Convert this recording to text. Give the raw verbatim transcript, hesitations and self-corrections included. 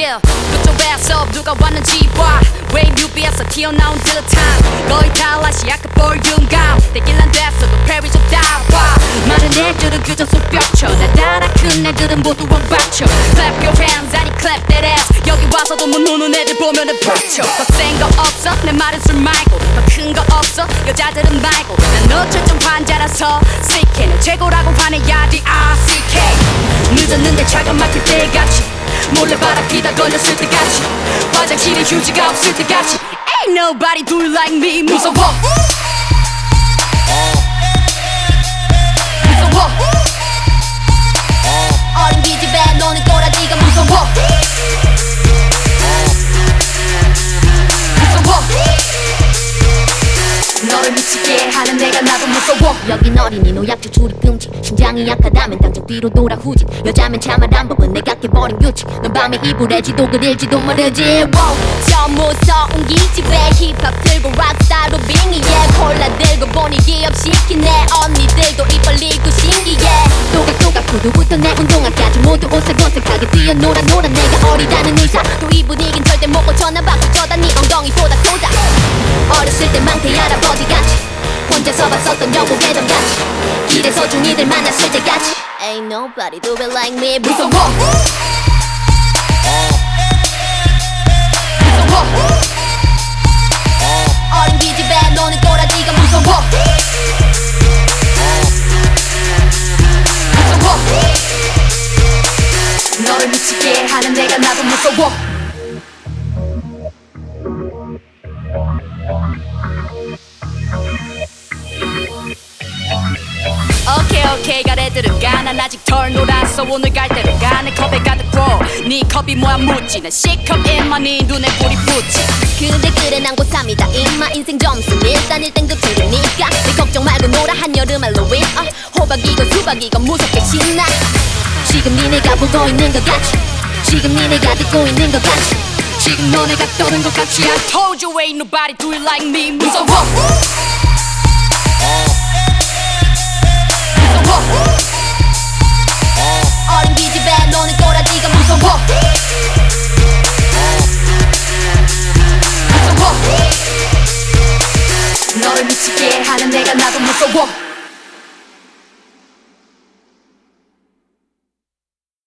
yeah. 그쪽에서 누가 왔는지 봐. 왜 뮤비에서 튀어나온 듯한 거의 달라시아까 볼륨감 대길란 됐어도 페리 좀 따봐. 많은 애들은 그저 손뼉쳐 나 따라 큰 애들은 모두 왕박쳐. Clap your hands 아니 clap that ass. 여기 와서도 못 노는 애들 보면은 박쳐. 더 센 거 없어 내 말은 술 말고 더 큰 거 없어 여자들은 말고 난 너철좀 환자라서 씨케이 너 최고라고 화내야지 아씨케이. 늦었는데 차가 막힐 때같이 몰래 바라피다 걸렸을 때같이 화장실에 휴지가 없을 때같이 Ain't nobody do it like me. 무서워 무서워 어린 기집애 너는 꼬라지가 무서워 무서워 너를 미치게 하는 내가 나도 무서워. 여긴 어린이 노약자 출입 금지. 심장이 약하다면 당장 뒤로 돌아 후진. 여자면 참아란 법은 내가 깨버린 규칙. 넌 밤에 이불에 지도 그릴지도 모르지. wow. 저 무서운 기집애 힙합 들고 락스타로 빙의해. 콜라 들고 보니 기업시킨 내 언니들도 입 벌리고 신기해. 또각또각 구두부터 내 운동화까지 모두 오색오색하게 뛰어놀아 놀아. 내가 어리다는 의사 또 이 분위긴 절대 못 고쳐나 밖에 쳐다 네 엉덩이 쏟아쏟아. 어렸을 때 망태 할아버지같이 혼자서 봤었던 영국 애들같이 길에 소중이들 만났을 때같이 Ain't nobody do it like me. 무서워 무서워 어린 기집애 너는 꼬라지가 무서워 무서워 너를 미치게 하는 내가 나도 무서워. 오케이 오케이 가래들은 가. 난 아직 덜 놀았어. 오늘 갈 때로 가. 내 컵에 가득 부어. 네 컵이 뭐야 묻지. 난 C컵 임마 네 눈에 불이 붙지. 근데 그래 난 고삼이다 임마. 인생 점수 일단 일등급 챙기니까 내 걱정 말고 놀아 한여름 할로윈. 어, 호박이건 수박이건 무섭게 신나. 지금 니네가 보고 있는 것 같이 지금 니네가 듣고 있는 것 같이 지금 너네가 떠든 것 같지. I told you ain't nobody do it like me. 무서워 무서워